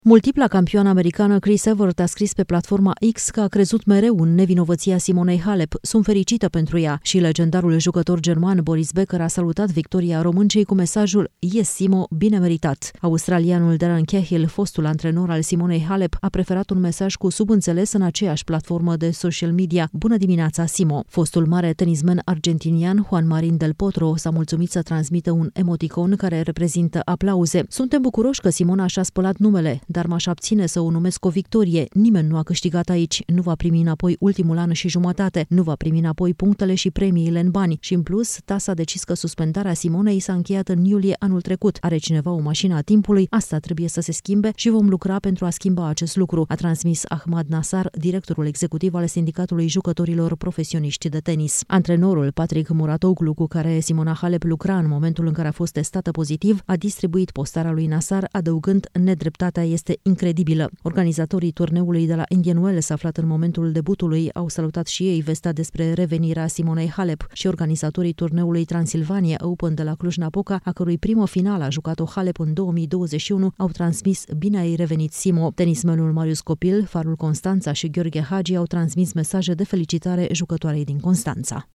Multipla campioană americană Chris Evert a scris pe platforma X că a crezut mereu în nevinovăția Simonei Halep. Sunt fericită pentru ea și legendarul jucător german Boris Becker a salutat victoria româncei cu mesajul "Yes, Simo, bine meritat". Australianul Darren Cahill, fostul antrenor al Simonei Halep, a preferat un mesaj cu subînțeles în aceeași platformă de social media: "Bună dimineața, Simo". Fostul mare tenismen argentinian Juan Marín del Potro s-a mulțumit să transmită un emoticon care reprezintă aplauze. "Suntem bucuroși că Simona și-a spălat numele, dar m-aș abține să o numesc o victorie. Nimeni nu a câștigat aici. Nu va primi înapoi ultimul an și jumătate. Nu va primi înapoi punctele și premiile în bani. Și în plus, TAS a decis că suspendarea Simonei s-a încheiat în iulie anul trecut. Are cineva o mașină a timpului? Asta trebuie să se schimbe și vom lucra pentru a schimba acest lucru", a transmis Ahmad Nassar, directorul executiv al Sindicatului Jucătorilor Profesioniști de Tenis. Antrenorul Patrick Mouratoglou, cu care Simona Halep lucra în momentul în care a fost testată pozitiv, a distribuit postarea lui Nassar, adăugând: "Nedreptatea este incredibilă". Organizatorii turneului de la Indian Wells, aflat în momentul debutului, au salutat și ei vestea despre revenirea Simonei Halep, și organizatorii turneului Transilvania Open de la Cluj-Napoca, a cărui primă finală a jucat-o Halep în 2021, au transmis: "Bine ai revenit, Simo". Tenismenul Marius Copil, Farul Constanța și Gheorghe Hagi au transmis mesaje de felicitare jucătoarei din Constanța.